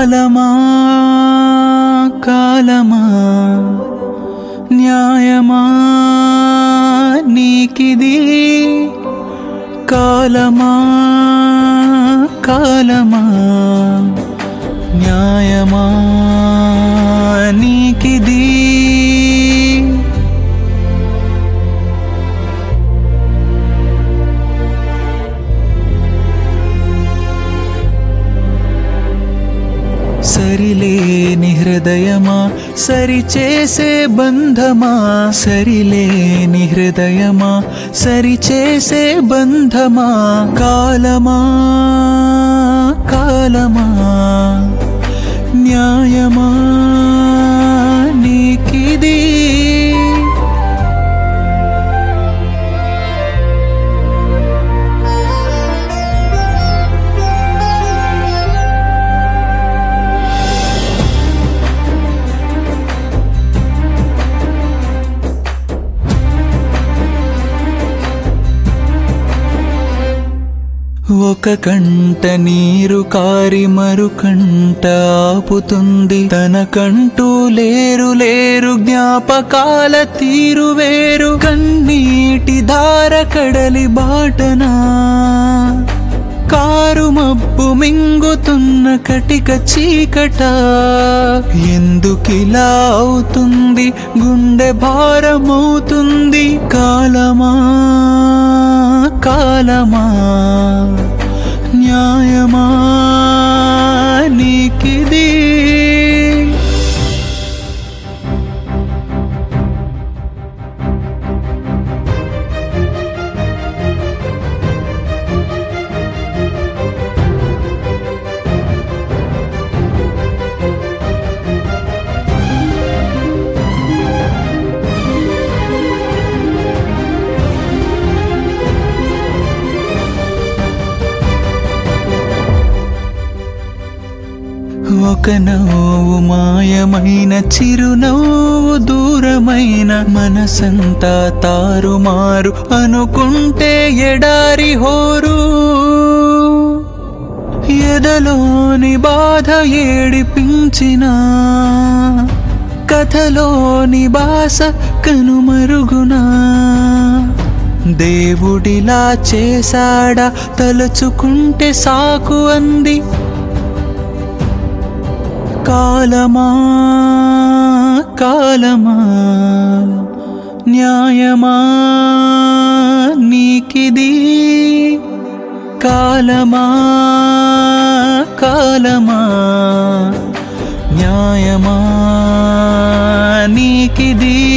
కాలమా కాలమా న్యాయమా నీకిది కాలమా కాలమా న్యాయమా నీకిది సరిలేని హృదయమా సరిచేసే బంధమా సరిలేని హృదయమా సరిచేసే బంధమా కాలమా కాలమా న్యాయమా నీకిది ఒక కంట నీరు కారి మరు కంట ఆపుతుంది తనకంటూ లేరు లేరు జ్ఞాపకాల తీరు వేరు కన్నీటి ధార కడలి బాటనా కారు మబ్బు మింగుతున్న కటిక చీకట ఎందుకిలా అవుతుంది గుండె భారమవుతుంది కాలమా కాలమా న్యాయమా నీకిది ఒక నవ్వు మాయమైన చిరునవ్వు దూరమైన మనసంతా తారుమారు అనుకుంటే ఎడారి హోరు ఎదలోని బాధ ఏడిపించిన కథలోని బాస కనుమరుగునా దేవుడిలా చేశాడా తలుచుకుంటే సాకు అంది కాలమా కాలమా న్యాయమా నీకిది కాలమా కాలమా న్యాయమా నీకిది